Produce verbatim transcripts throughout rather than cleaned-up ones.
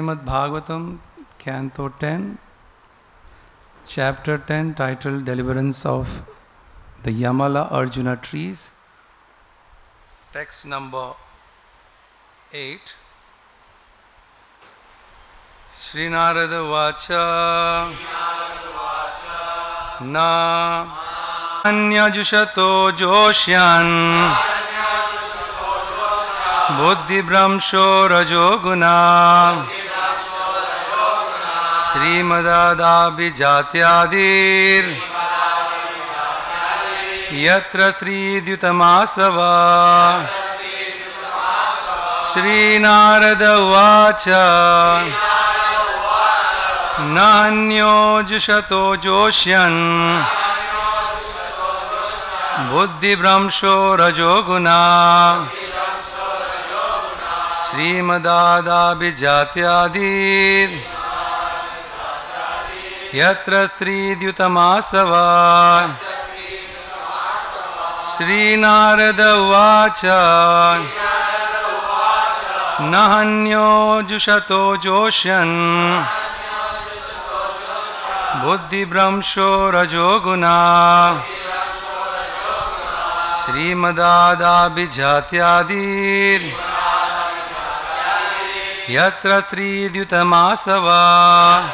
Srimad Bhagavatam, Canto ten, Chapter ten, titled Deliverance of the Yamala Arjuna Trees. Text number eight. Shri Narada Vacha Na Anya Jushato Joshyan Buddhi Brahmsho Rajoguna Srimadada Bijatyadir Yatra Sri Dyutamasava Shri Narada Vacha Nanyo Jushato Joshyan Buddhi Brahmsho Rajoguna Srimadada Bijatyadir Yatra Stri Dyutamasava Shri Narada Vacha Nahanyo Jushato Joshyan Buddhi Brahmsho Rajoguna Srimadada Bijatyadir Yatra Stri Dyutamasava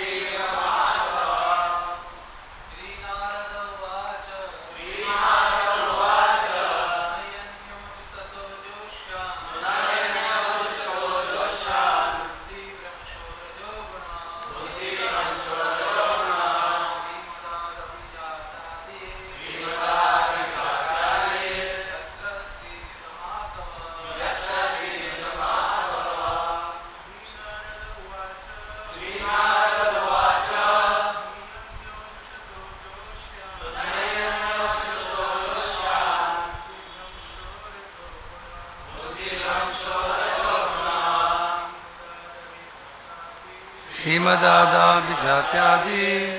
Srimadada Bijatyadir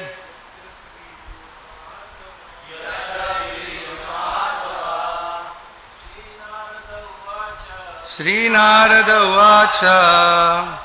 Shri Narada Vacha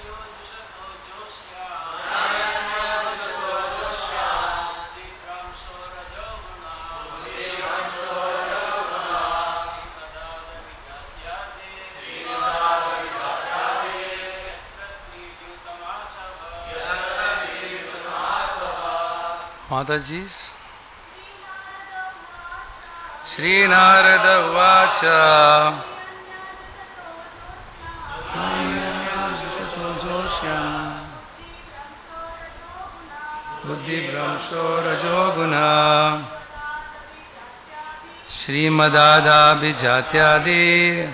Mataji's Shri Narada Vacha Buddhi Brahmsho Rajoguna Srimadada Bijatyadir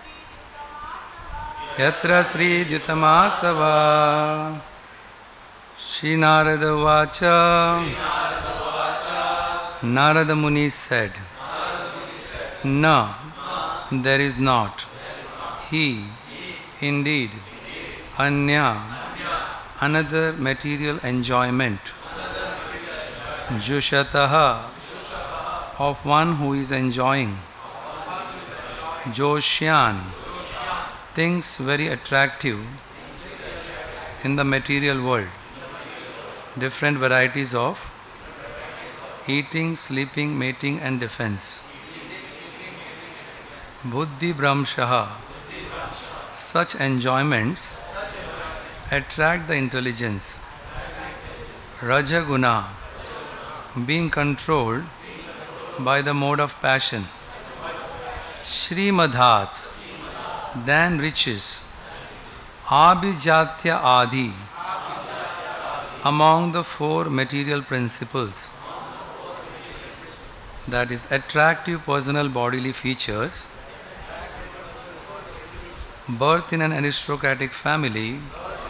Yatra Sri Dyutamasava Shri Narada Vacha Narada Muni said, No, there is not. He, indeed, Anya, another material enjoyment, Jushataha, of one who is enjoying, Joshyan, things very attractive in the material world. Different varieties of eating, sleeping, mating and defense. Buddhi Brahmshaha. Such enjoyments attract the intelligence. Rajaguna. Being controlled by the mode of passion. Shrimadhat. Then riches. Abhijatya Adi. Among the four material principles, that is, attractive personal bodily features, birth in an aristocratic family,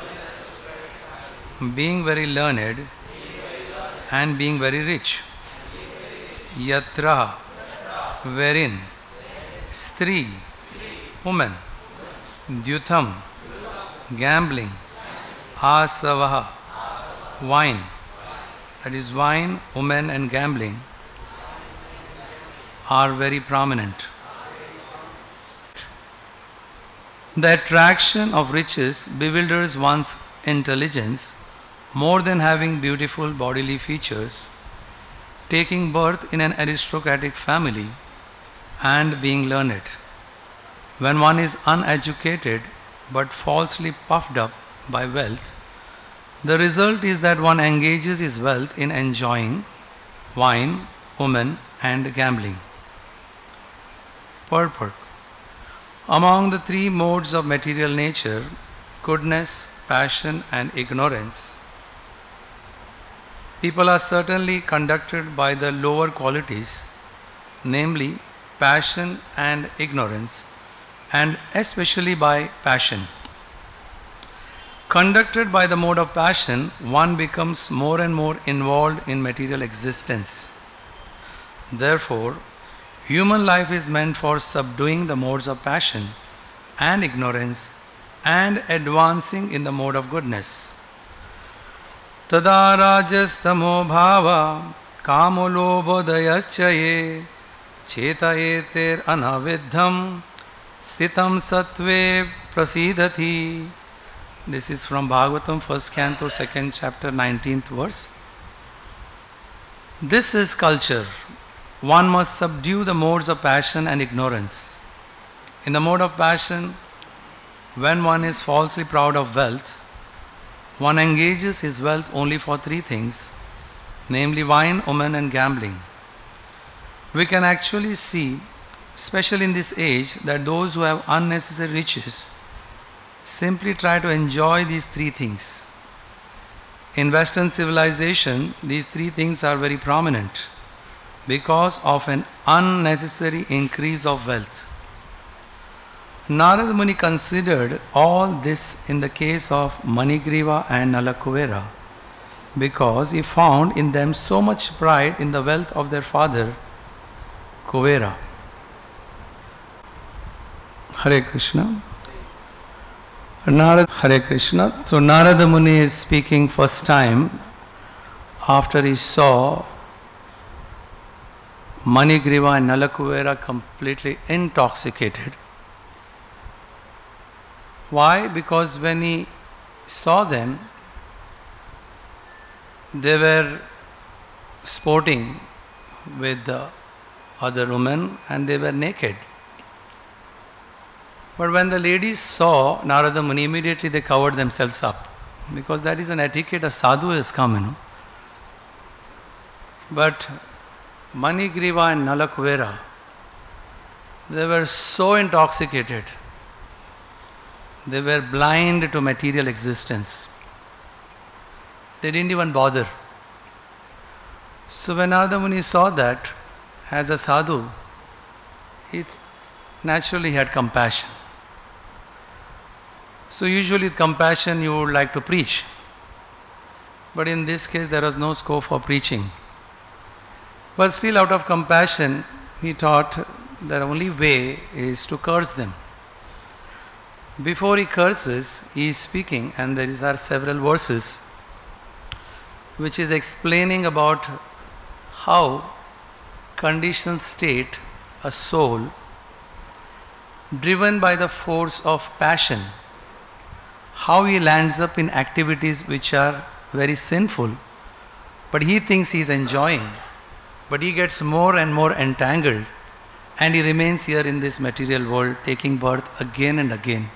being very learned, and being very rich. Yatra, wherein, Stri, woman, Dyutam, gambling, Asavaha, wine, that is wine, women and gambling, are very prominent. The attraction of riches bewilders one's intelligence more than having beautiful bodily features, taking birth in an aristocratic family, and being learned. When one is uneducated but falsely puffed up by wealth, the result is that one engages his wealth in enjoying wine, women, and gambling. Purport. Among the three modes of material nature, goodness, passion, and ignorance, people are certainly conducted by the lower qualities, namely passion and ignorance, and especially by passion. Conducted by the mode of passion, one becomes more and more involved in material existence. Therefore, human life is meant for subduing the modes of passion and ignorance and advancing in the mode of goodness. Tada rajastamo bhava kamo lobhodayascha ye chetayeter anavidham stitam sattve prasidhati. This is from Bhagavatam, first canto, second chapter, nineteenth verse. This is culture. One must subdue the modes of passion and ignorance. In the mode of passion, when one is falsely proud of wealth, one engages his wealth only for three things, namely wine, women, and gambling. We can actually see, especially in this age, that those who have unnecessary riches simply try to enjoy these three things. In Western civilization, these three things are very prominent because of an unnecessary increase of wealth. Narada Muni considered all this in the case of Manigriva and Nalakuvera because he found in them so much pride in the wealth of their father, Kuvera. Hare Krishna. Narada, Hare Krishna. So Narada Muni is speaking first time after he saw Manigriva and Nalakuvera completely intoxicated. Why? Because when he saw them, they were sporting with the other women and they were naked. But when the ladies saw Narada Muni, immediately they covered themselves up because that is an etiquette a sadhu has come, you know. But Manigriva and Nalakuvera, they were so intoxicated, they were blind to material existence. They didn't even bother. So when Narada Muni saw that, as a sadhu, he naturally had compassion. So usually with compassion you would like to preach. But in this case there was no scope for preaching. But still out of compassion, he thought the only way is to curse them. Before he curses, he is speaking, and there are several verses which is explaining about how conditioned state, a soul, driven by the force of passion, how he lands up in activities which are very sinful, but he thinks he is enjoying, but he gets more and more entangled, and he remains here in this material world, taking birth again and again.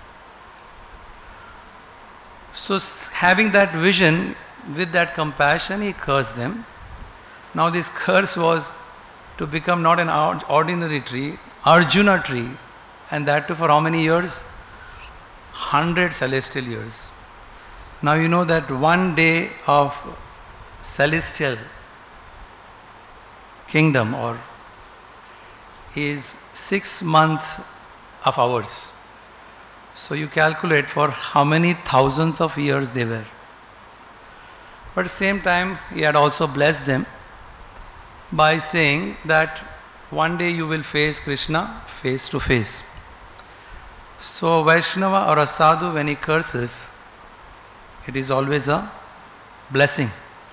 So having that vision, with that compassion, he cursed them. Now this curse was to become not an ordinary tree, Arjuna tree, and that too for how many years? Hundred celestial years. Now you know that one day of celestial kingdom or is six months of hours. So you calculate for how many thousands of years they were. But at the same time, he had also blessed them by saying that one day you will face Krishna face to face. So Vaishnava or a sadhu, when he curses, it is always a blessing.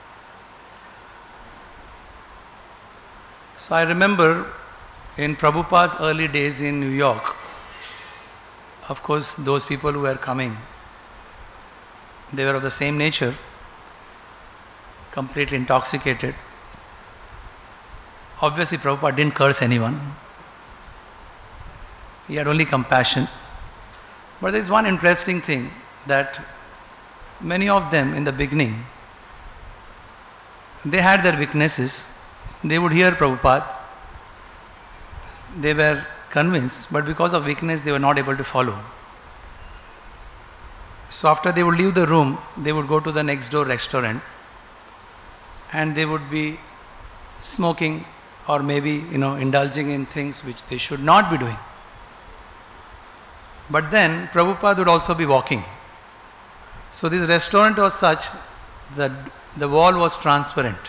So I remember in Prabhupada's early days in New York, of course, those people who were coming, they were of the same nature, completely intoxicated. Obviously, Prabhupada didn't curse anyone. He had only compassion. But there is one interesting thing, that many of them in the beginning, they had their weaknesses. They would hear Prabhupada. They were convinced, but because of weakness, they were not able to follow. So after they would leave the room, they would go to the next door restaurant and they would be smoking or maybe, you know, indulging in things which they should not be doing. But then Prabhupada would also be walking. So this restaurant was such that the wall was transparent.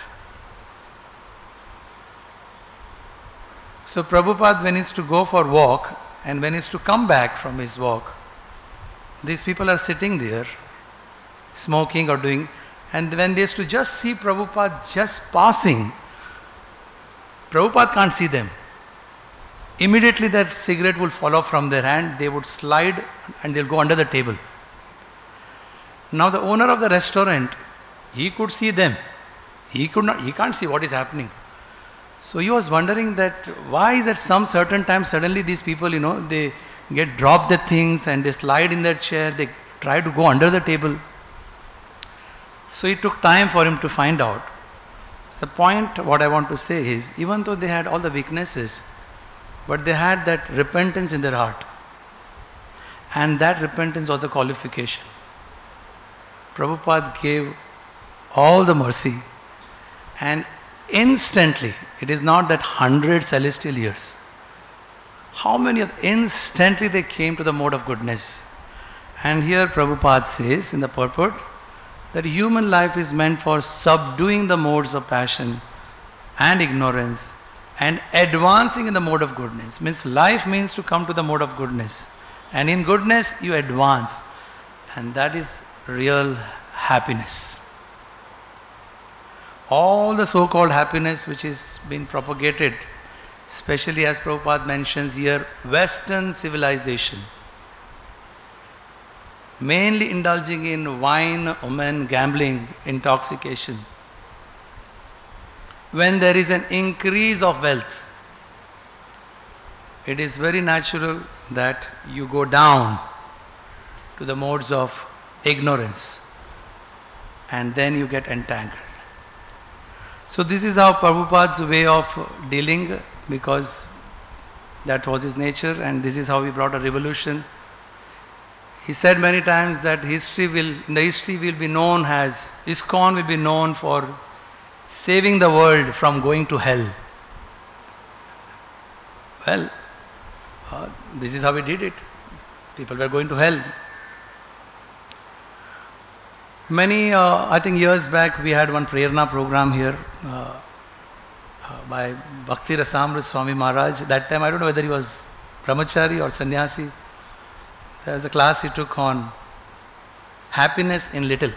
So Prabhupada, when he is to go for walk and when he is to come back from his walk, these people are sitting there smoking or doing, and when they used to just see Prabhupada just passing, Prabhupada can't see them. Immediately that cigarette will fall off from their hand, they would slide and they'll go under the table. Now the owner of the restaurant, he could see them. He could not, he can't see what is happening. So he was wondering that why is at some certain time suddenly these people, you know, they get drop the things and they slide in their chair, they try to go under the table. So it took time for him to find out. So the point what I want to say is, even though they had all the weaknesses, but they had that repentance in their heart. And that repentance was the qualification. Prabhupada gave all the mercy, and instantly, it is not that hundred celestial years. How many of instantly they came to the mode of goodness. And here Prabhupada says in the purport that human life is meant for subduing the modes of passion and ignorance and advancing in the mode of goodness. Means life means to come to the mode of goodness. And in goodness you advance. And that is real happiness. All the so-called happiness which is being propagated, especially as Prabhupada mentions here, Western civilization, mainly indulging in wine, women, gambling, intoxication. When there is an increase of wealth, it is very natural that you go down to the modes of ignorance and then you get entangled. So this is how Prabhupada's way of dealing, because that was his nature, and this is how he brought a revolution. He said many times that history will, in the history will be known as, ISKCON will be known for saving the world from going to hell. Well, uh, this is how he did it. People were going to hell. Many, uh, I think years back, we had one Prerna program here uh, uh, by Bhakti Rasamrita Swami Maharaj. That time, I don't know whether he was brahmachari or sannyasi. There was a class he took on happiness in little.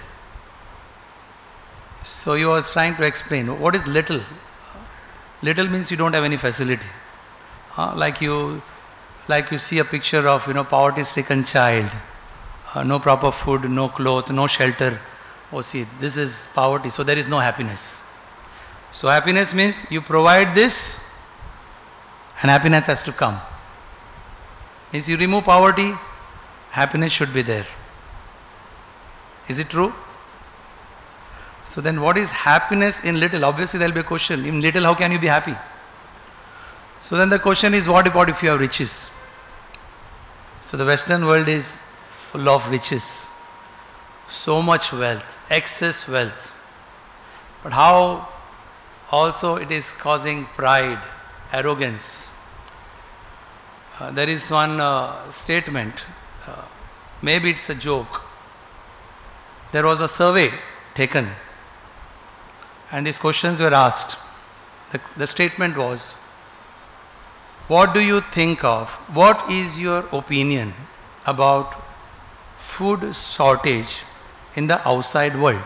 So he was trying to explain what is little. Little means you don't have any facility. Uh, like you, like you see a picture of, you know, poverty-stricken child. Uh, no proper food, no clothes, no shelter. Oh, see, this is poverty, so there is no happiness. So happiness means you provide this and happiness has to come. Means you remove poverty, happiness should be there. Is it true? So then what is happiness in little? Obviously there will be a question. In little, how can you be happy? So then the question is, what about if you have riches? So the Western world is full of riches, so much wealth, excess wealth. But how also it is causing pride, arrogance. Uh, there is one uh, statement, uh, maybe it's a joke. There was a survey taken and these questions were asked. The, the statement was, what do you think of, what is your opinion about food shortage in the outside world?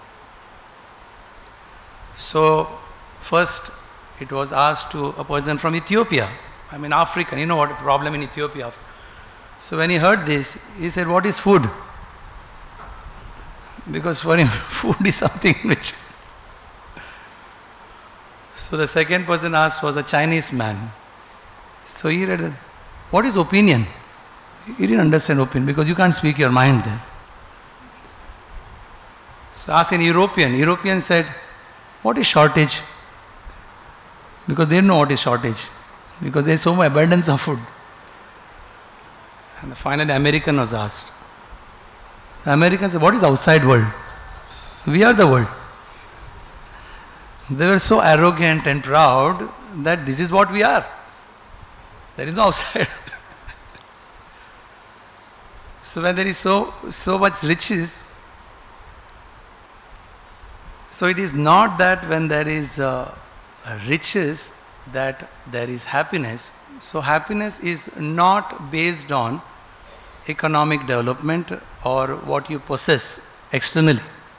So first it was asked to a person from Ethiopia, I mean African, you know what a problem in Ethiopia. So when he heard this, he said, what is food? Because for him, food is something which... So the second person asked was a Chinese man. So he read, what is opinion? He didn't understand opinion because you can't speak your mind there. So asked an European. European said, what is shortage? Because they don't know what is shortage. Because there is so much abundance of food. And finally the American was asked. The American said, what is outside world? We are the world. They were so arrogant and proud that this is what we are. There is no outside. So when there is so, so much riches, so it is not that when there is uh, riches that there is happiness. So happiness is not based on economic development or what you possess externally.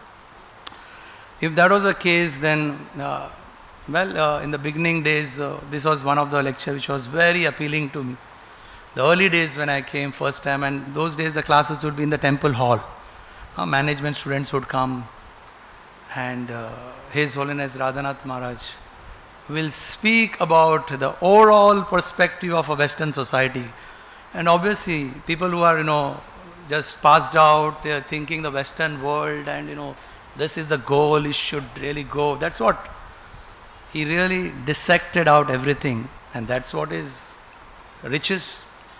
If that was the case, then, uh, well, uh, in the beginning days, uh, this was one of the lectures which was very appealing to me. The early days when I came first time, and those days the classes would be in the temple hall. Uh, management students would come, and uh, His Holiness Radhanath Maharaj will speak about the overall perspective of a Western society. And obviously, people who are, you know, just passed out, they are thinking the Western world and, you know, this is the goal, it should really go. That's what he really dissected out everything, and that's what is riches.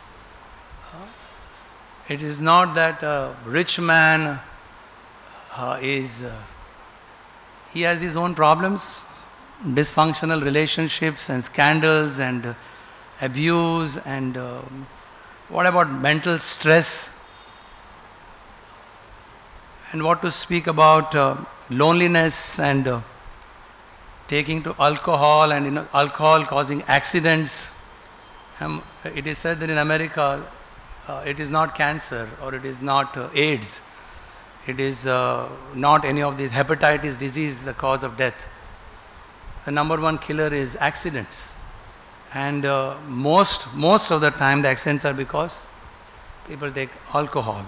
It is not that a rich man uh, is, uh, he has his own problems, dysfunctional relationships and scandals and uh, abuse and uh, what about mental stress? And what to speak about uh, loneliness and uh, taking to alcohol and, you know, alcohol causing accidents. Um, it is said that in America uh, it is not cancer or it is not uh, AIDS. It is uh, not any of these hepatitis disease the cause of death. The number one killer is accidents. And uh, most, most of the time the accidents are because people take alcohol.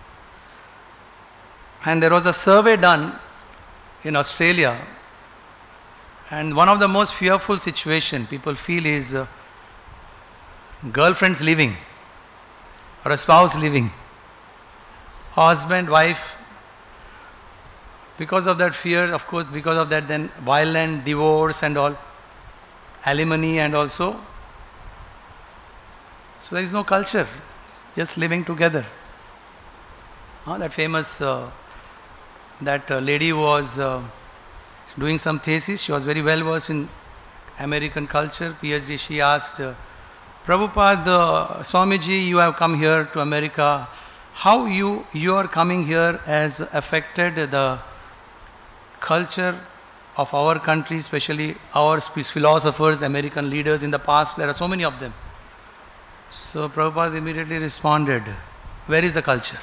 And there was a survey done in Australia, and one of the most fearful situation people feel is uh, girlfriends leaving or a spouse leaving, husband, wife. Because of that fear, of course, because of that then violent divorce and all, alimony and also. So there is no culture, just living together. Uh, that famous uh, That uh, lady was uh, doing some thesis. She was very well versed in American culture, PhD. She asked, uh, Prabhupada, uh, Swamiji, you have come here to America. How you, you are coming here has affected the culture of our country, especially our philosophers, American leaders in the past. There are so many of them. So Prabhupada immediately responded, where is the culture?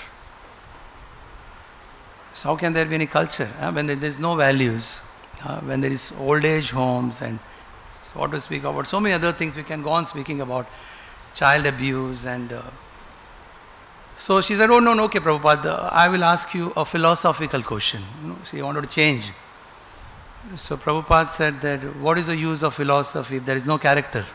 So how can there be any culture uh, when there is no values, uh, when there is old age homes and so what to speak about, so many other things we can go on speaking about, child abuse and uh, so she said, oh no, no, okay Prabhupada, I will ask you a philosophical question. You know, she wanted to change. So Prabhupada said that what is the use of philosophy if there is no character?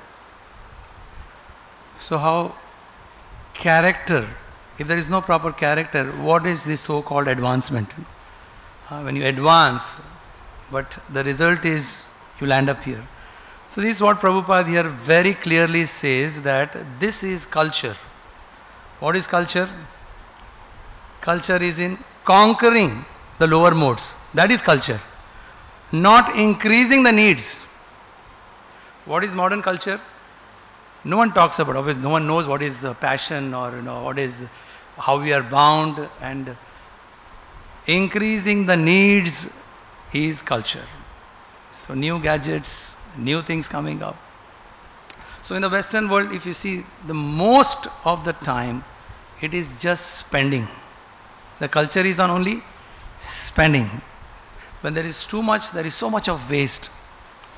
So how character, if there is no proper character, what is this so-called advancement? Uh, when you advance, but the result is you land up here. So this is what Prabhupada here very clearly says, that this is culture. What is culture? Culture is in conquering the lower modes. That is culture. Not increasing the needs. What is modern culture? No one talks about it. No one knows what is uh, passion or, you know, what is how we are bound, and increasing the needs is culture. So new gadgets, new things coming up. So in the Western world, if you see, the most of the time it is just spending. The culture is on only spending. When there is too much, there is so much of waste.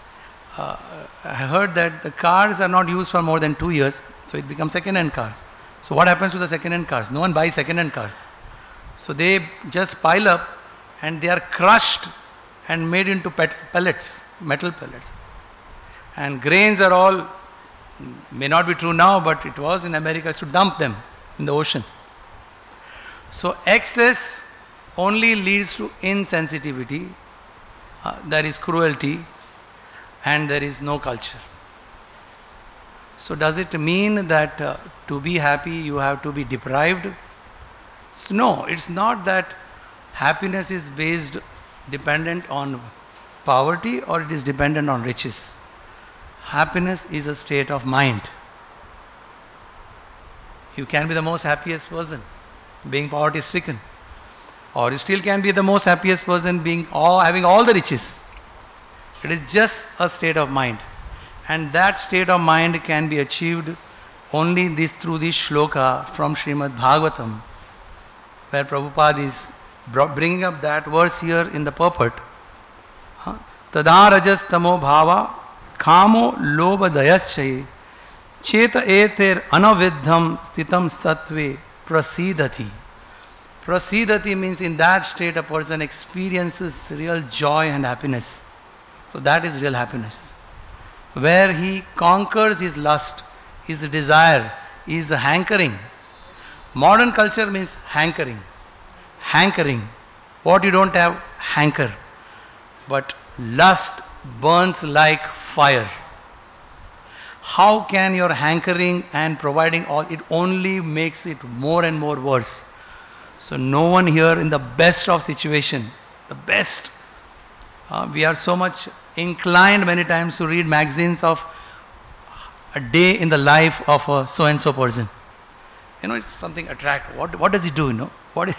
Uh, I heard that the cars are not used for more than two years, so it becomes second-hand cars. So what happens to the second-hand cars? No one buys second-hand cars. So they just pile up and they are crushed and made into pet pellets, metal pellets. And grains are all, may not be true now, but it was in America, to dump them in the ocean. So excess only leads to insensitivity, uh, there is cruelty, and there is no culture. So does it mean that uh, to be happy you have to be deprived? So no, it's not that happiness is based, dependent on poverty or it is dependent on riches. Happiness is a state of mind. You can be the most happiest person being poverty stricken, or you still can be the most happiest person being all, having all the riches. It is just a state of mind, and that state of mind can be achieved only this through this shloka from Srimad Bhagavatam, where Prabhupada is bringing up that verse here in the purport. Tada rajas tamo bhava kamo lobha dayaschaye cheta eter anavidham stitam sattve prasidati. Prasidati means in that state a person experiences real joy and happiness. So that is real happiness. Where he conquers his lust, his desire, his hankering. Modern culture means hankering. Hankering. What you don't have, hanker. But lust burns like fire. How can your hankering and providing all, it only makes it more and more worse. So no one here in the best of situation, the best, uh, we are so much inclined many times to read magazines of a day in the life of a so-and-so person. You know, it's something attractive. What, what does he do, you know? What is,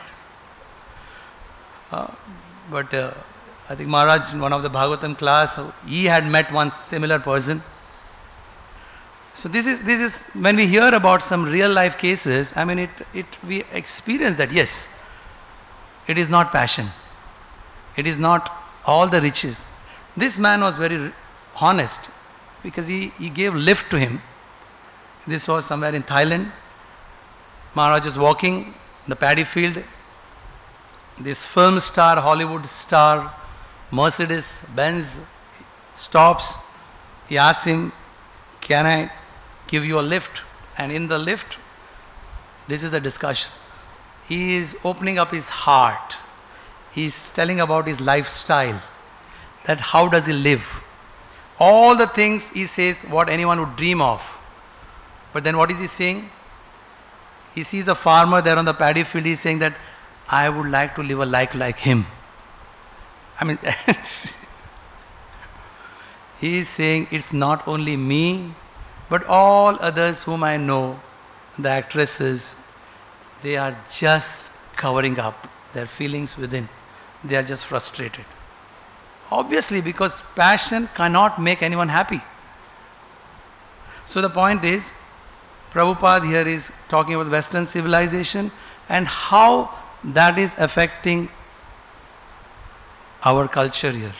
uh, but uh, I think Maharaj in one of the Bhagavatam class, he had met one similar person. So this is, this is when we hear about some real life cases, I mean it, it we experience that yes, it is not passion. It is not all the riches. This man was very honest because he, he gave lift to him. This was somewhere in Thailand. Maharaj is walking in the paddy field. This film star, Hollywood star, Mercedes Benz stops. He asks him, can I give you a lift? And in the lift, this is a discussion. He is opening up his heart. He is telling about his lifestyle, that how does he live. All the things he says what anyone would dream of. But then what is he saying? He sees a farmer there on the paddy field. He is saying that I would like to live a life like him. I mean, he is saying it's not only me, but all others whom I know, the actresses, they are just covering up their feelings within. They are just frustrated. Obviously, because passion cannot make anyone happy. So the point is, Prabhupada here is talking about Western civilization and how that is affecting our culture here.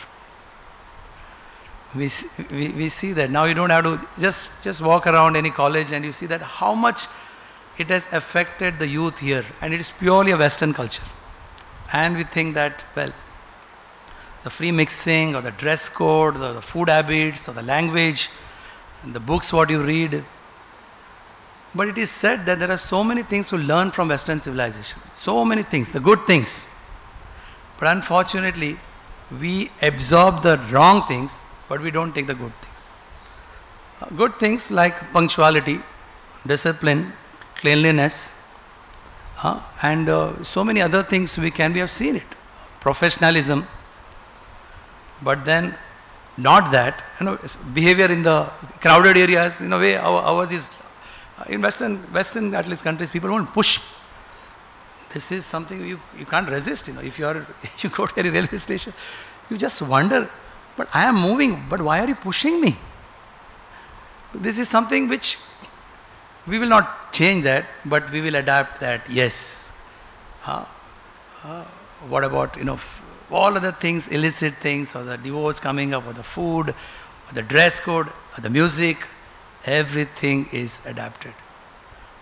We, we, we see that now you don't have to just, just walk around any college and you see that how much it has affected the youth here, and it is purely a Western culture. And we think that, well, the free mixing or the dress code or the food habits or the language and the books what you read. But it is said that there are so many things to learn from Western civilization. So many things, the good things. But unfortunately, we absorb the wrong things, but we don't take the good things. Uh, good things like punctuality, discipline, cleanliness, uh, and uh, so many other things we can, we have seen it. Professionalism. But then, not that, you know, behavior in the crowded areas, in a way, our, ours is, uh, in Western, Western at least countries, people won't push. This is something you, you can't resist, you know. If you are, you go to any railway station, you just wonder, but I am moving, but why are you pushing me? This is something which we will not change that, but we will adapt that, yes. Uh, uh, what about, you know, all other things, illicit things, or the divorce coming up, or the food, or the dress code, or the music, everything is adapted.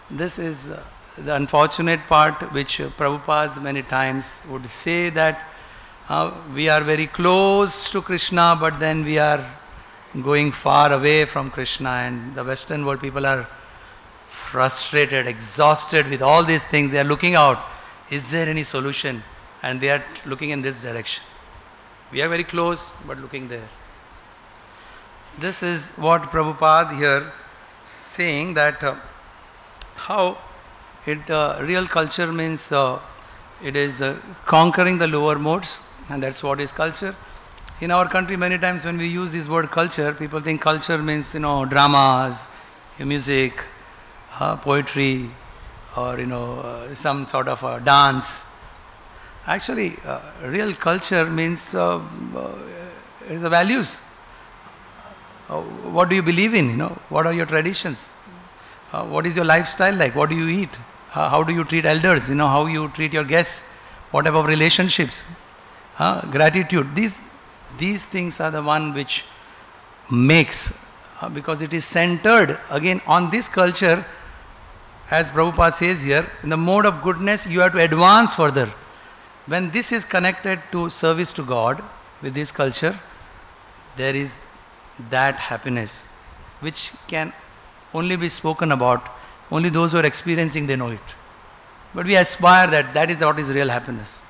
this is uh, the unfortunate part which uh, Prabhupada many times would say that uh, we are very close to Krishna, but then we are going far away from Krishna, and the Western world people are frustrated, exhausted with all these things. They are looking out, is there any solution? And they are looking in this direction. We are very close, but looking there. This is what Prabhupada here saying, that uh, how it uh, real culture means uh, it is uh, conquering the lower modes, and that's what is culture. In our country, many times when we use this word culture, people think culture means, you know, dramas, music, uh, poetry, or you know, uh, some sort of a dance. Actually, uh, real culture means uh, uh, is the values. Uh, what do you believe in? You know, what are your traditions? Uh, what is your lifestyle like? What do you eat? Uh, how do you treat elders? You know, how you treat your guests? What type of relationships? Uh, gratitude. These these things are the one which makes, uh, because it is centered again on this culture. As Prabhupada says here, in the mode of goodness, you have to advance further. When this is connected to service to God with this culture, there is that happiness which can only be spoken about. Only those who are experiencing, they know it. But we aspire that that is what is real happiness.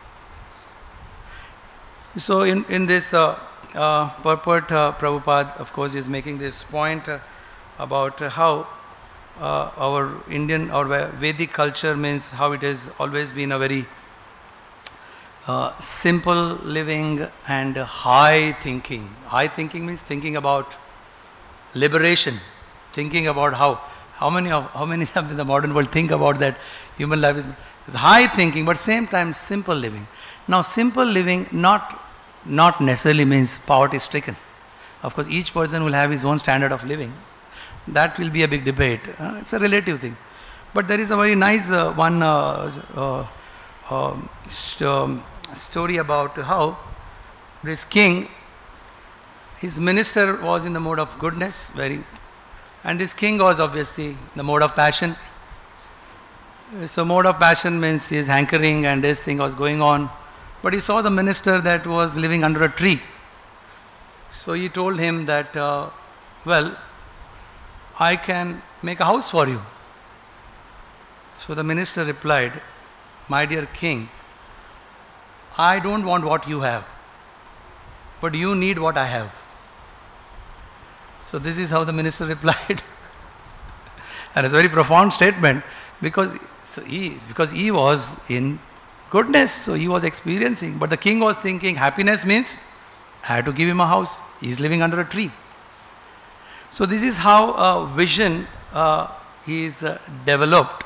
So in, in this uh, uh, purport, uh, Prabhupada of course is making this point uh, about uh, how uh, our Indian or Vedic culture means how it has always been a very uh, simple living and high thinking. High thinking means thinking about liberation, thinking about how how many of how many of the modern world think about that human life is, is high thinking, but same time simple living. Now simple living not not necessarily means poverty stricken. Of course, each person will have his own standard of living. That will be a big debate. Uh, it's a relative thing. But there is a very nice uh, one uh, uh, uh, st- um, story about how this king, his minister was in the mode of goodness, very, and this king was obviously in the mode of passion. So mode of passion means he is hankering and this thing was going on. But he saw the minister that was living under a tree. So he told him that, uh, well, I can make a house for you. So the minister replied, my dear king, I don't want what you have, but you need what I have. So this is how the minister replied. And it's a very profound statement, because so he, because he was in goodness, so he was experiencing. But the king was thinking happiness means I had to give him a house. He is living under a tree. So this is how a vision uh, is uh, developed.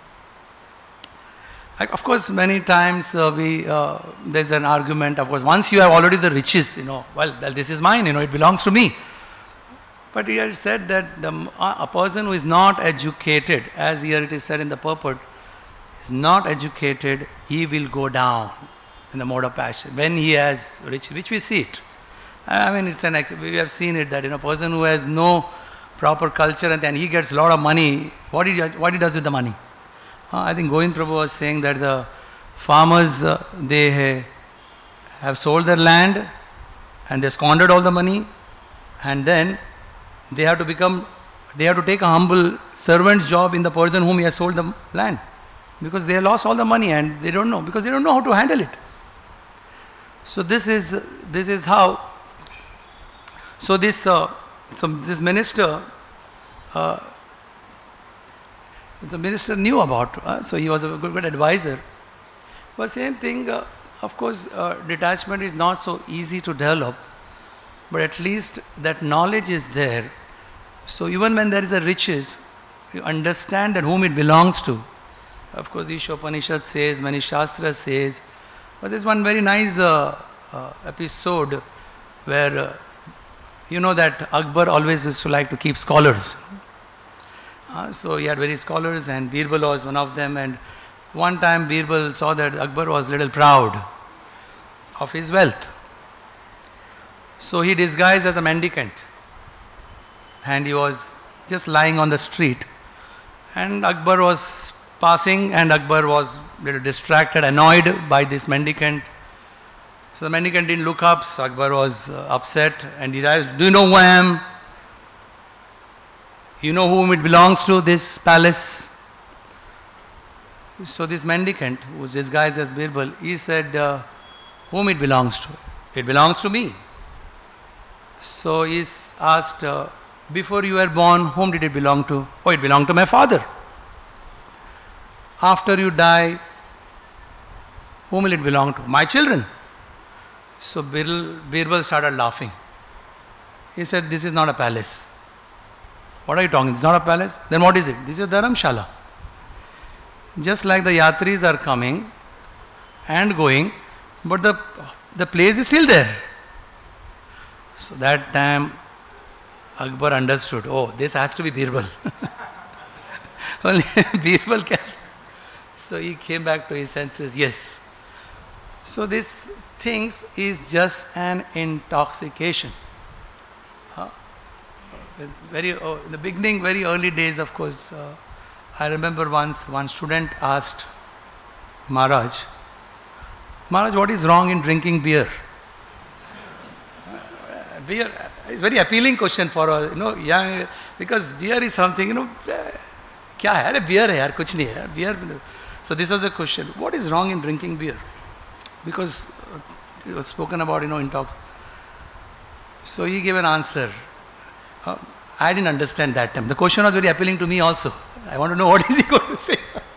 Like, of course, many times uh, we uh, there's an argument. Of course, once you have already the riches, you know, well, well this is mine. You know, it belongs to me. But he had said that the, a person who is not educated, as here it is said in the purport, is not educated, he will go down in the mode of passion. When he has rich, which we see it. I mean, it's an we have seen it that in a person who has no proper culture and then he gets a lot of money. What he what he does with the money? Uh, I think Govind Prabhu was saying that the farmers uh, they have sold their land and they squandered all the money, and then they have to become, they have to take a humble servant job in the person whom he has sold the land, because they lost all the money and they don't know, because they don't know how to handle it. So this is this is how. So this uh, so this minister, uh, the minister knew about. Uh, so he was a good, good advisor. But same thing, uh, of course, uh, detachment is not so easy to develop. But at least that knowledge is there. So even when there is a riches, you understand that whom it belongs to. Of course, Isha Upanishad says, many Shastras says. But there's one very nice uh, uh, episode where, uh, you know that Akbar always used to like to keep scholars. Uh, so he had various scholars and Birbal was one of them. And one time Birbal saw that Akbar was a little proud of his wealth. So he disguised as a mendicant, and he was just lying on the street, And Akbar was passing, and Akbar was a little distracted, annoyed by this mendicant. So the mendicant didn't look up, so Akbar was uh, upset, and he asked, do you know who I am? You know whom it belongs to, this palace? So this mendicant, who was disguised as Birbal, he said, uh, whom it belongs to? It belongs to me. So he asked, uh, before you were born, whom did it belong to? Oh, it belonged to my father. After you die, whom will it belong to? My children. So Birbal started laughing. He said, this is not a palace. What are you talking? It's not a palace? Then what is it? This is a dharamshala. Just like the yatris are coming and going, but the, the place is still there. So that time Akbar understood, oh, this has to be Birbal. Only Birbal can. So he came back to his senses, yes. So this things is just an intoxication. Uh, very uh, in the beginning, very early days, of course, uh, I remember once one student asked Maharaj, Maharaj, what is wrong in drinking beer? Uh, beer is very appealing question for us, you know, young, because beer is something, you know, kya hai? Arey beer hai yaar, kuch nahi hai, beer. So this was a question, what is wrong in drinking beer? Because it was spoken about, you know, intox. So he gave an answer. Uh, I didn't understand that time. The question was very appealing to me also. I want to know what is he going to say.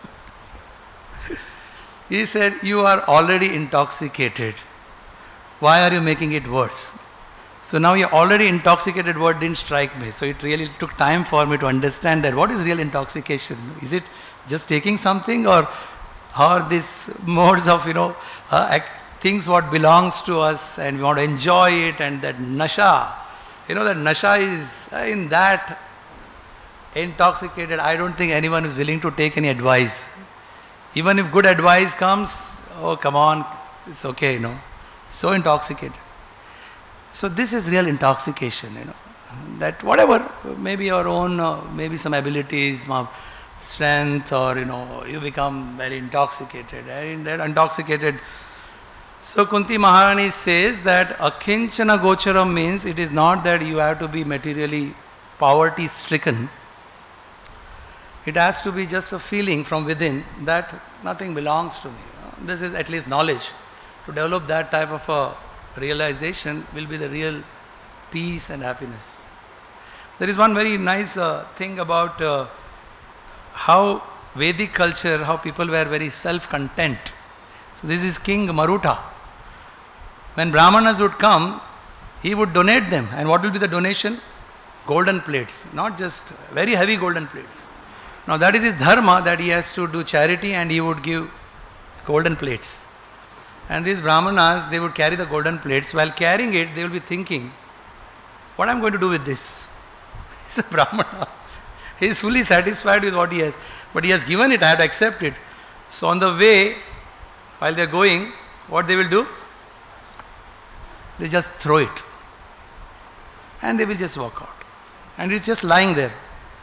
He said, you are already intoxicated. Why are you making it worse? So now your already intoxicated word didn't strike me. So it really took time for me to understand that what is real intoxication? Is it just taking something, or are these modes of, you know, uh, things what belongs to us and we want to enjoy it, and that nasha, you know, that nasha is uh, in that intoxicated. I don't think anyone is willing to take any advice. Even if good advice comes, oh come on, it's okay, you know. So intoxicated. So this is real intoxication, you know. That whatever, maybe your own, uh, maybe some abilities, strength, or you know, you become very intoxicated. And that intoxicated. So Kunti Maharani says that akinchana gocharam means it is not that you have to be materially poverty stricken. It has to be just a feeling from within that nothing belongs to me. This is at least knowledge. To develop that type of a realization will be the real peace and happiness. There is one very nice uh, thing about uh, how Vedic culture, how people were very self-content. So this is King Maruta. When Brahmanas would come, he would donate them. And what will be the donation? Golden plates. Not just very heavy golden plates. Now that is his dharma, that he has to do charity and he would give golden plates. And these Brahmanas, they would carry the golden plates. While carrying it, they will be thinking, what am I going to do with this? He's a Brahmana. He is fully satisfied with what he has. But he has given it, I have to accept it. So on the way, while they are going, what they will do? They just throw it. And they will just walk out. And it's just lying there.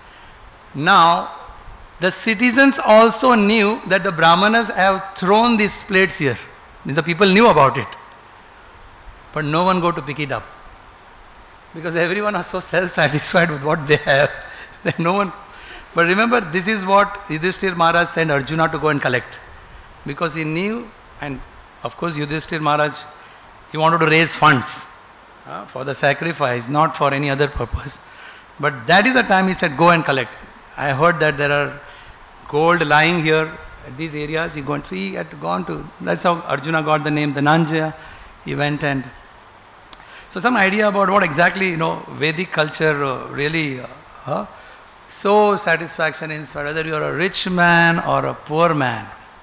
Now, the citizens also knew that the Brahmanas have thrown these plates here. The people knew about it. But no one go to pick it up. Because everyone is so self-satisfied with what they have that no one. But remember, this is what Yudhishthira Maharaj sent Arjuna to go and collect. Because he knew, and of course Yudhishthira Maharaj, he wanted to raise funds uh, for the sacrifice, not for any other purpose. But that is the time he said, go and collect. I heard that there are gold lying here at these areas. He went, he had gone to, that's how Arjuna got the name Dhananjaya. He went and, so some idea about what exactly, you know, Vedic culture uh, really, uh, uh, so satisfaction in whether you are a rich man or a poor man.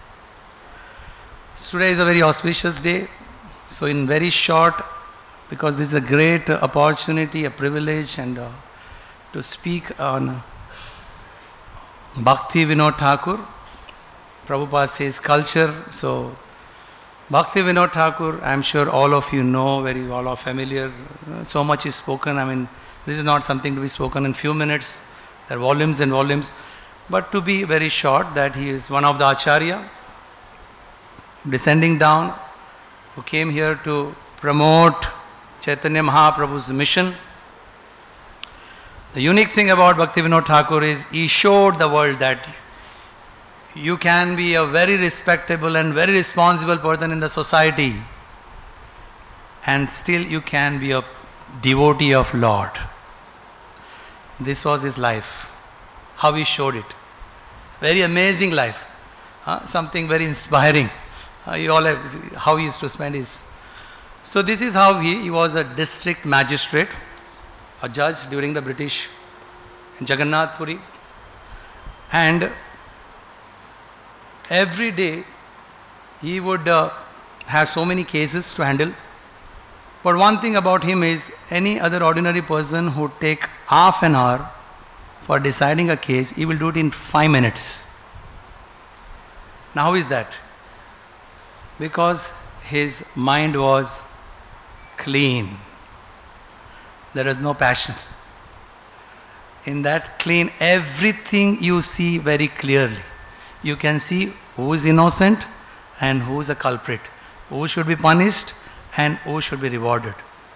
Today is a very auspicious day. So in very short, because this is a great uh, opportunity, a privilege, and uh, to speak on uh, Bhakti Vinod Thakur. Prabhupada says culture. So Bhakti Vinod Thakur, I am sure all of you know, very all are familiar. Uh, so much is spoken. I mean, this is not something to be spoken in few minutes. There are volumes and volumes. But to be very short, that he is one of the Acharya descending down, who came here to promote Chaitanya Mahaprabhu's mission. The unique thing about Bhaktivinoda Thakur is he showed the world that you can be a very respectable and very responsible person in the society and still you can be a devotee of Lord. This was his life, how he showed it. Very amazing life, uh, something very inspiring. Uh, you all have, how he used to spend his. So this is how he, he was a district magistrate, a judge during the British in Jagannath Puri, and every day he would uh, have so many cases to handle. But one thing about him is any other ordinary person who would take half an hour for deciding a case, he will do it in five minutes. Now how is that? Because his mind was clean. There is no passion. In that clean, everything you see very clearly. You can see who is innocent and who is a culprit, who should be punished and who should be rewarded.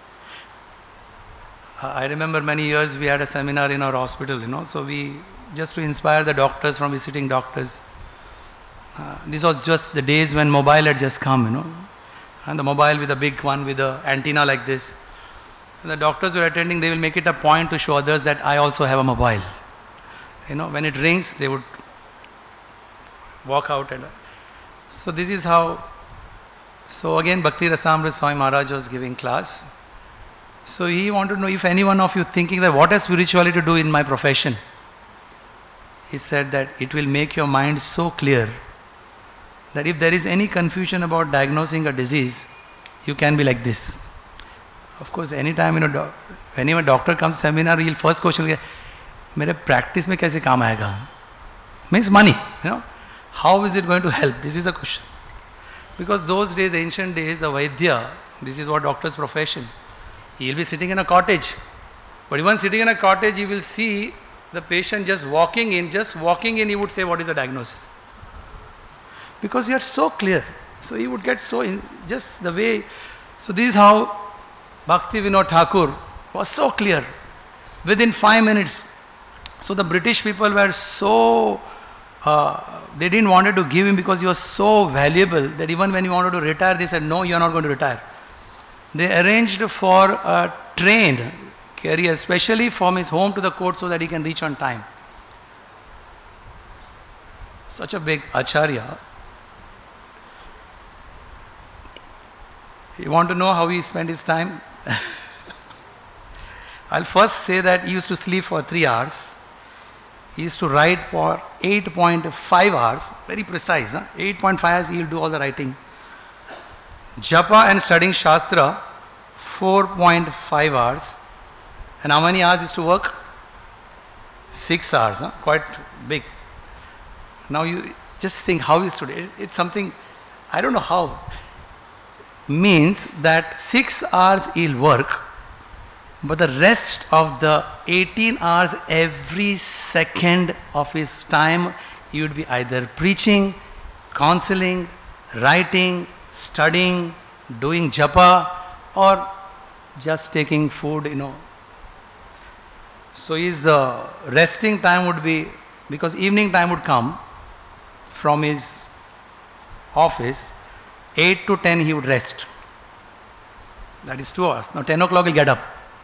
Uh, I remember many years we had a seminar in our hospital, you know, so we, just to inspire the doctors from visiting doctors. Uh, this was just the days when mobile had just come, you know, and the mobile with a big one with a antenna like this. And the doctors who are attending, they will make it a point to show others that I also have a mobile. You know, when it rings, they would walk out. And so this is how, so again Bhakti Rasamrita Swami Maharaj was giving class. So he wanted to know if any one of you thinking that what has spirituality to do in my profession. He said that it will make your mind so clear that if there is any confusion about diagnosing a disease, you can be like this. Of course, anytime, you know, do, whenever doctor comes to seminar, he'll first question, "Mere practice mein kaise kaam aayega?" Means money, you know. How is it going to help? This is the question. Because those days, ancient days, the Vaidya, this is what doctor's profession. He'll be sitting in a cottage. But even sitting in a cottage, he will see the patient just walking in, just walking in, he would say, what is the diagnosis? Because he are so clear. So he would get so, in, just the way. So this is how Bhaktivinoda Thakur was so clear. Within five minutes. So the British people were so, uh, they didn't wanted to give him because he was so valuable that even when he wanted to retire, they said, no, you are not going to retire. They arranged for a train carrier, especially from his home to the court so that he can reach on time. Such a big Acharya. You want to know how he spent his time? I'll first say that he used to sleep for three hours. He used to write for eight point five hours, very precise. Huh? eight point five hours he will do all the writing. Japa and studying Shastra, four point five hours. And how many hours is to work? Six hours, huh? Quite big. Now you just think how is today. It's something, I don't know how. Means that six hours he'll work, but the rest of the eighteen hours, every second of his time, he would be either preaching, counseling, writing, studying, doing japa, or just taking food, you know. So his uh, resting time would be, because evening time would come from his office, eight to ten he would rest. That is two hours. Now ten o'clock he'll get up.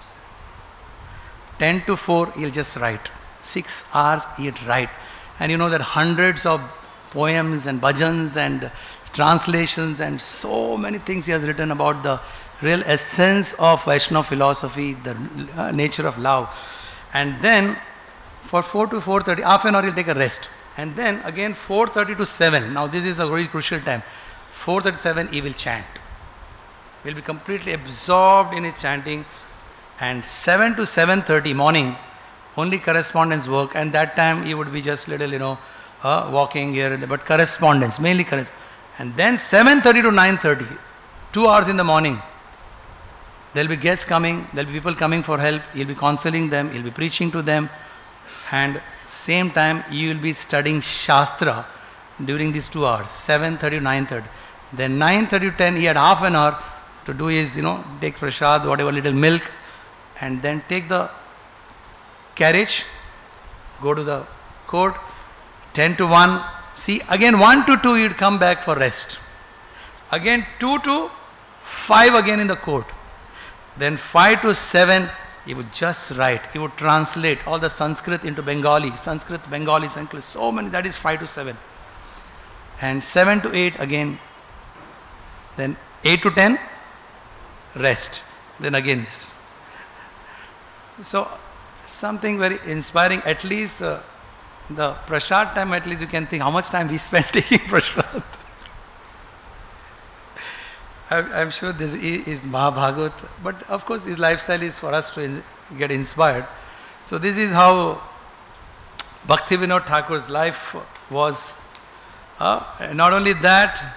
ten to four he'll just write. six hours he'll write. And you know that hundreds of poems and bhajans and translations and so many things he has written about the real essence of Vaishnava philosophy, the uh, nature of love. And then for four to four thirty, half an hour he'll take a rest. And then again four thirty to seven, now this is the very crucial time. four thirty to seven he will chant. He will be completely absorbed in his chanting. And seven to seven thirty morning, only correspondence work, and that time he would be just little, you know, uh, walking here and there, but correspondence, mainly correspondence. And then seven thirty to nine thirty, two hours in the morning, there will be guests coming, there will be people coming for help, he will be counseling them, he will be preaching to them, and same time you will be studying Shastra during these two hours, seven thirty to nine thirty. Then nine thirty to ten, he had half an hour to do his, you know, take prasad, whatever, little milk, and then take the carriage, go to the court, ten to one, see, again one to two, he would come back for rest. Again two to five again in the court. Then five to seven, he would just write. He would translate all the Sanskrit into Bengali. Sanskrit, Bengali, Sanskrit, so many, that is five to seven. And seven to eight again. Then eight to ten, rest. Then again this. So, something very inspiring. At least uh, the prasad time, at least you can think how much time we spent taking prasad. I'm sure this is Mahabhagat, but of course his lifestyle is for us to get inspired. So this is how Bhaktivinoda Thakur's life was. Uh, not only that,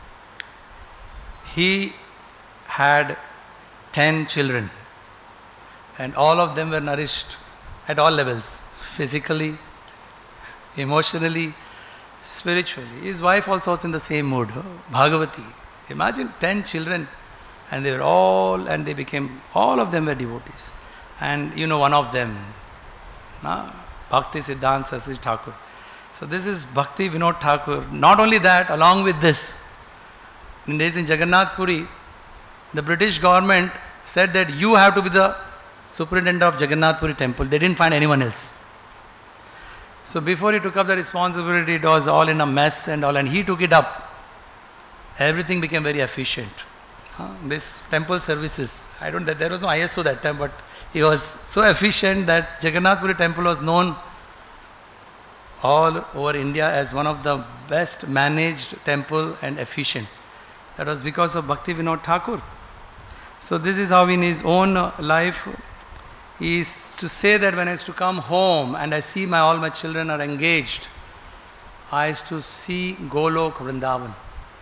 he had ten children, and all of them were nourished at all levels, physically, emotionally, spiritually. His wife also was in the same mood, Bhagavati. Imagine ten children, and they were all, and they became, all of them were devotees. And you know one of them, uh, Bhakti Siddhanta Saraswati Thakur. So this is Bhakti Vinod Thakur. Not only that, along with this, in days in Jagannath Puri, the British government said that you have to be the superintendent of Jagannath Puri temple. They didn't find anyone else. So before he took up the responsibility, it was all in a mess and all, and he took it up. Everything became very efficient. Uh, this temple services, I don't, there was no I S O that time, but he was so efficient that Jagannath Puri temple was known all over India as one of the best managed temple and efficient. That was because of Bhakti Vinod Thakur. So this is how in his own life, he is to say that when I used to come home and I see my all my children are engaged, I used to see Golok Vrindavan.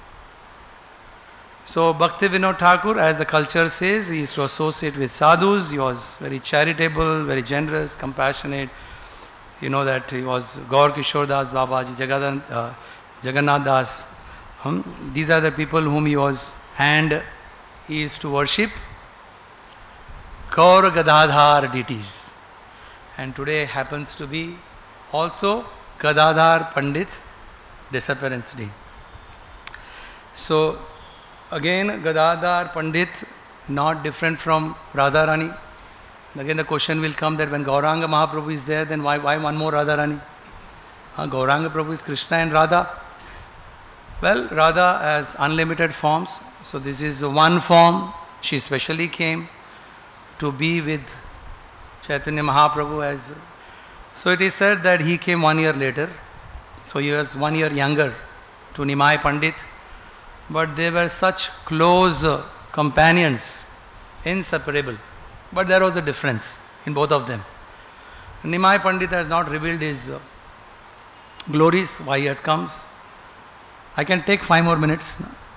So Bhakti Vinod Thakur, as the culture says, he used to associate with sadhus. He was very charitable, very generous, compassionate. You know that he was Gaur Kishore Das Babaji, Jagadan, uh, Jagannath Das. Um, these are the people whom he was, and he used to worship Gaur Gadadhar deities. And today happens to be also Gadadhar Pandit's disappearance day. So again, Gadadhar Pandit, not different from Radharani. Again, the question will come that when Gauranga Mahaprabhu is there, then why, why one more Radharani? Uh, Gauranga Prabhu is Krishna and Radha. Well, Radha has unlimited forms. So this is one form. She specially came to be with Chaitanya Mahaprabhu. As so it is said that he came one year later. So he was one year younger to Nimai Pandit. But they were such close uh, companions, inseparable. But there was a difference in both of them. Nimai Pandit has not revealed his uh, glories, why he had comes. I can take five more minutes.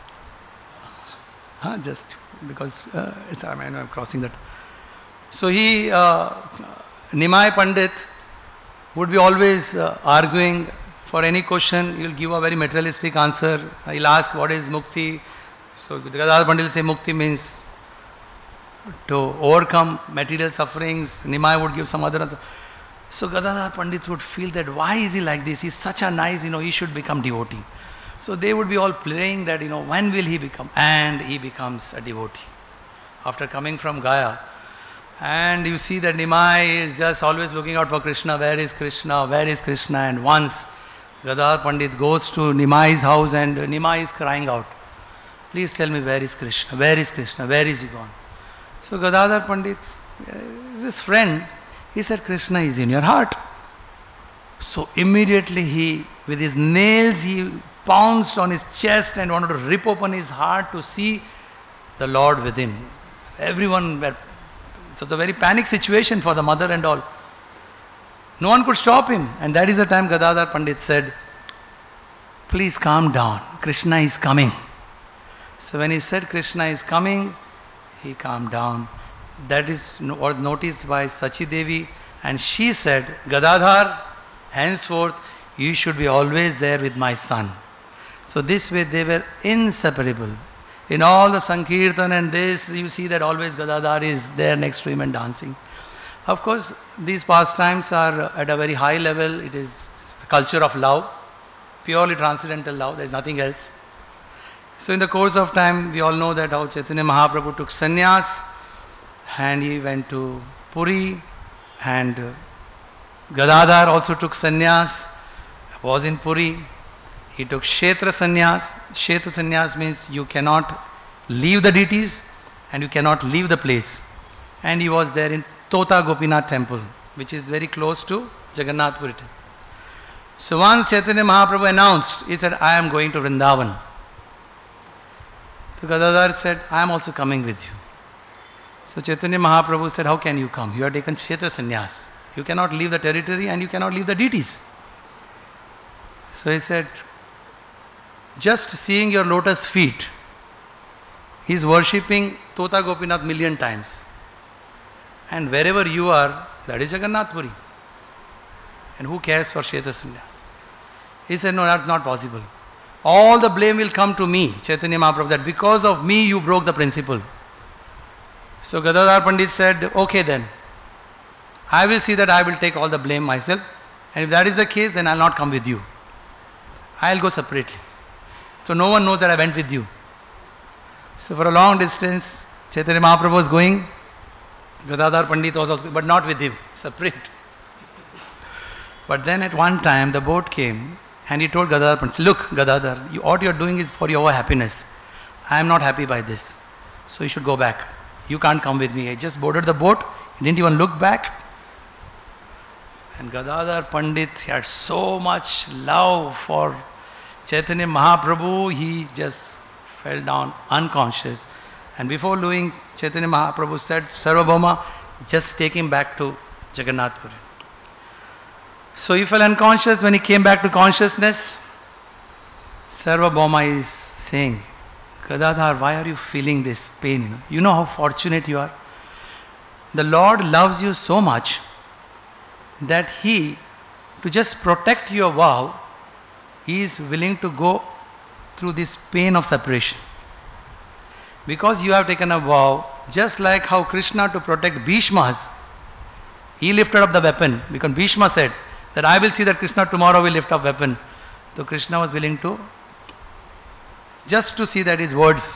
Huh, just because uh, it's, I mean, I'm crossing that. So he, uh, Nimai Pandit would be always uh, arguing. For any question, he will give a very materialistic answer. He'll ask, what is mukti? So Gadadhar Pandit will say, mukti means to overcome material sufferings. Nimai would give some other answer. So Gadadhar Pandit would feel that, why is he like this? He's such a nice, you know, he should become devotee. So they would be all praying that, you know, when will he become? And he becomes a devotee. After coming from Gaya. And you see that Nimai is just always looking out for Krishna. Where is Krishna? Where is Krishna? And once Gadadhar Pandit goes to Nimai's house and Nimai is crying out, please tell me, where is Krishna? Where is Krishna? Where is he gone? So Gadadhar Pandit, his friend, he said, Krishna is in your heart. So immediately he, with his nails, he pounced on his chest and wanted to rip open his heart to see the Lord within. Everyone were, it was a very panic situation for the mother and all. No one could stop him. And that is the time Gadadhar Pandit said, please calm down. Krishna is coming. So when he said Krishna is coming, he calmed down. That is was noticed by Sachi Devi, and she said, Gadadhar, henceforth you should be always there with my son. So this way they were inseparable. In all the Sankirtan and this, you see that always Gadadhar is there next to him and dancing. Of course, these pastimes are at a very high level. It is the culture of love, purely transcendental love, there is nothing else. So in the course of time, we all know that how Chaitanya Mahaprabhu took sannyas and he went to Puri, and Gadadhar also took sannyas, was in Puri. He took Kshetra sannyas. Kshetra sannyas means you cannot leave the deities and you cannot leave the place. And he was there in Tota Gopinath temple, which is very close to Jagannath Puri temple. So once Chaitanya Mahaprabhu announced, he said, I am going to Vrindavan. So Gadadhar said, I am also coming with you. So Chaitanya Mahaprabhu said, how can you come? You have taken Kshetra sannyas. You cannot leave the territory and you cannot leave the deities. So he said, just seeing your lotus feet, he is worshipping Tota Gopinath million times. And wherever you are, that is Jagannath Puri. And who cares for Kshetra sannyas? He said, no, that's not possible. All the blame will come to me, Chaitanya Mahaprabhu, that because of me you broke the principle. So Gadadhar Pandit said, okay then, I will see that I will take all the blame myself. And if that is the case, then I will not come with you. I will go separately. So no one knows that I went with you. So for a long distance, Chaitanya Mahaprabhu was going, Gadadhar Pandit was also, but not with him, separate. But then at one time the boat came and he told Gadadhar Pandit, look Gadadhar, you, what you are doing is for your happiness. I am not happy by this. So you should go back. You can't come with me. I just boarded the boat, he didn't even look back. And Gadadhar Pandit had so much love for Chaitanya Mahaprabhu, he just fell down unconscious. And before leaving, Chaitanya Mahaprabhu said, Sarvabhauma, just take him back to Jagannath Puri. So he fell unconscious. When he came back to consciousness, Sarvabhauma is saying, Gadadhar, why are you feeling this pain? You know, you know how fortunate you are. The Lord loves you so much that He, to just protect your vow, He is willing to go through this pain of separation. Because you have taken a vow, just like how Krishna, to protect Bhishma's, he lifted up the weapon, because Bhishma said that I will see that Krishna tomorrow will lift up weapon. So Krishna was willing to, just to see that his words.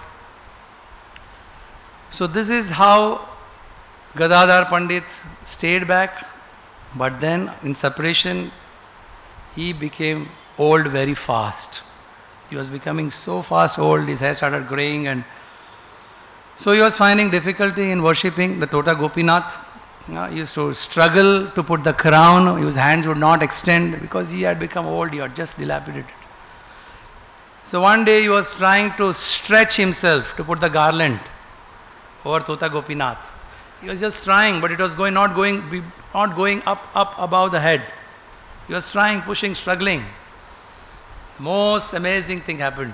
So this is how Gadadhar Pandit stayed back, but then in separation, he became old very fast. He was becoming so fast old, his hair started graying, and so he was finding difficulty in worshipping the Tota Gopinath. Uh, he used to struggle to put the crown, his hands would not extend because he had become old, he had just dilapidated. So one day he was trying to stretch himself to put the garland over Tota Gopinath. He was just trying, but it was going not going not going up up above the head. He was trying, pushing, struggling. Most amazing thing happened.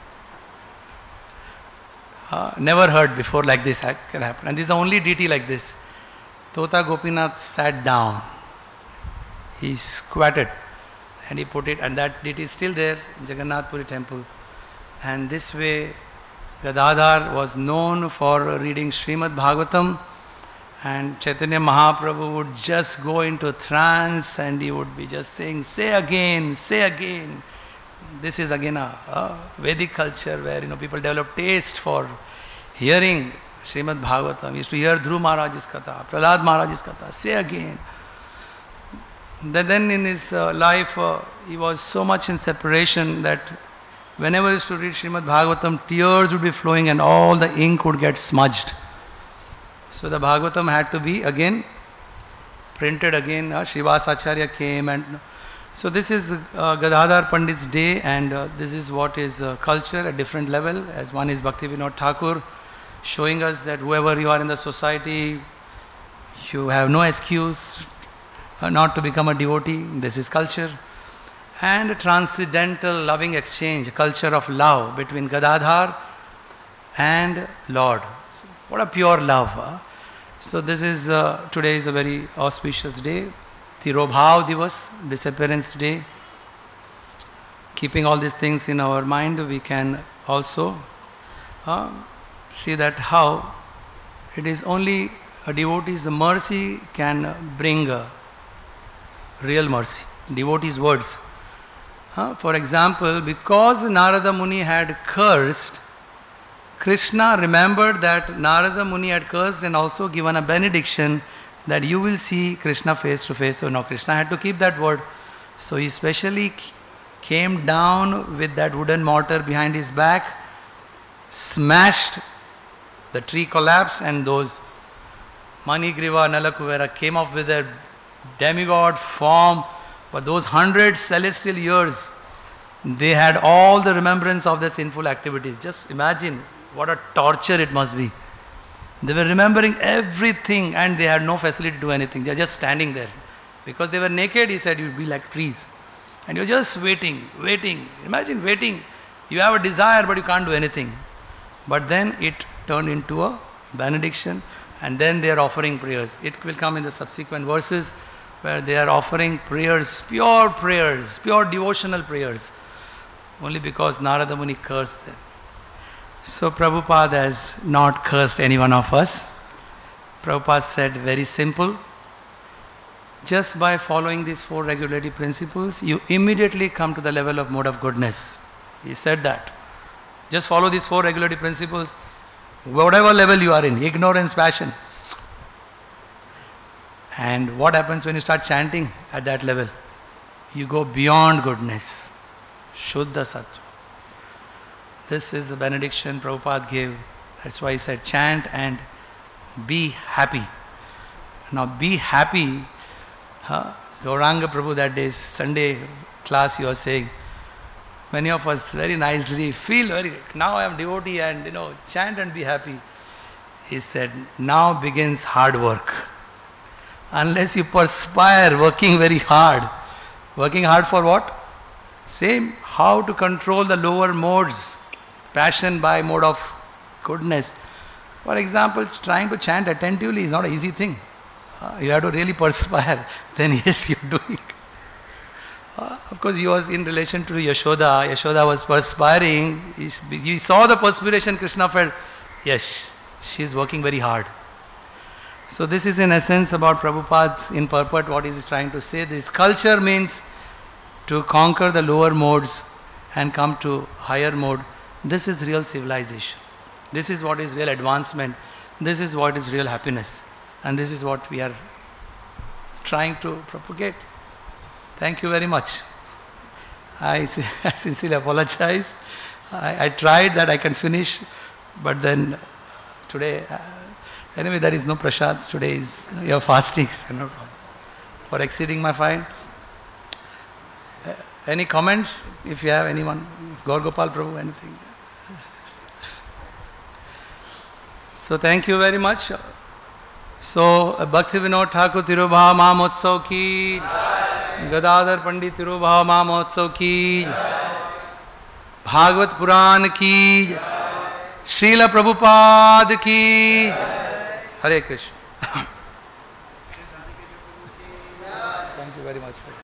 Uh, never heard before like this can happen. And this is the only deity like this. Tota Gopinath sat down. He squatted and he put it, and that deity is still there in Jagannath Puri temple. And this way Gadadhar was known for reading Srimad Bhagavatam, and Chaitanya Mahaprabhu would just go into trance and he would be just saying, say again, say again. This is again a, a Vedic culture where, you know, people develop taste for hearing Srimad Bhagavatam. We used to hear Dhruv Maharaj's Katha, Prahlad Maharaj's Katha, say again. Then, then in his uh, life, uh, he was so much in separation that whenever he used to read Srimad Bhagavatam, tears would be flowing and all the ink would get smudged. So the Bhagavatam had to be again printed again. Uh, Srivas Acharya came, and so this is uh, Gadadhar Pandit's day, and uh, this is what is uh, culture at different level. As one is Bhaktivinoda Thakur, showing us that whoever you are in the society, you have no excuse uh, not to become a devotee. This is culture. And a transcendental loving exchange, a culture of love between Gadadhar and Lord. What a pure love. Huh? So this is, uh, today is a very auspicious day. Tirobhav Divas, disappearance day. Keeping all these things in our mind, we can also uh, see that how it is only a devotee's mercy can bring uh, real mercy. Devotee's words. Uh, for example, because Narada Muni had cursed, Krishna remembered that Narada Muni had cursed and also given a benediction that you will see Krishna face to face. So now Krishna had to keep that word. So he specially came down with that wooden mortar behind his back, smashed, the tree collapsed, and those Manigriva, Nalakuvera came up with a demigod form. For those hundred celestial years, they had all the remembrance of their sinful activities. Just imagine what a torture it must be. They were remembering everything and they had no facility to do anything. They are just standing there. Because they were naked, he said, you'd be like trees. And you're just waiting, waiting. Imagine waiting. You have a desire but you can't do anything. But then it turned into a benediction and then they are offering prayers. It will come in the subsequent verses where they are offering prayers, pure prayers, pure devotional prayers. Only because Narada Muni cursed them. So Prabhupada has not cursed any one of us. Prabhupada said very simple. Just by following these four regulatory principles, you immediately come to the level of mode of goodness. He said that. Just follow these four regulatory principles. Whatever level you are in, ignorance, passion. And what happens when you start chanting at that level? You go beyond goodness. Shuddha Sattva. This is the benediction Prabhupada gave. That's why he said chant and be happy. Now be happy. Huh? Gauranga Prabhu that day, Sunday class you are saying, many of us very nicely feel very, now I am devotee and you know, chant and be happy. He said, now begins hard work. Unless you perspire working very hard. Working hard for what? Same, how to control the lower modes. Passion by mode of goodness. For example, trying to chant attentively is not an easy thing. Uh, you have to really perspire. Then yes, you are doing. Uh, of course, he was in relation to Yashoda. Yashoda was perspiring. He, he saw the perspiration. Krishna felt, yes, she is working very hard. So this is in essence about Prabhupada in purport what he is trying to say. This culture means to conquer the lower modes and come to higher mode. This is real civilization. This is what is real advancement. This is what is real happiness. And this is what we are trying to propagate. Thank you very much. I, I sincerely apologize. I, I tried that I can finish, but then today, uh, anyway, there is no prasad. Today is your fasting, so no problem. For exceeding my fine. Uh, any comments? If you have anyone, is Gaur Gopal Prabhu, anything? So thank you very much. So Bhakti Vinod Thakur Tirobhav Mahotsav ki, Gadadhar Pandit Tirobhav Mahotsav ki, Bhagavad Puran ki, Srila Prabhupada ki, Hare Krishna. Thank you very much.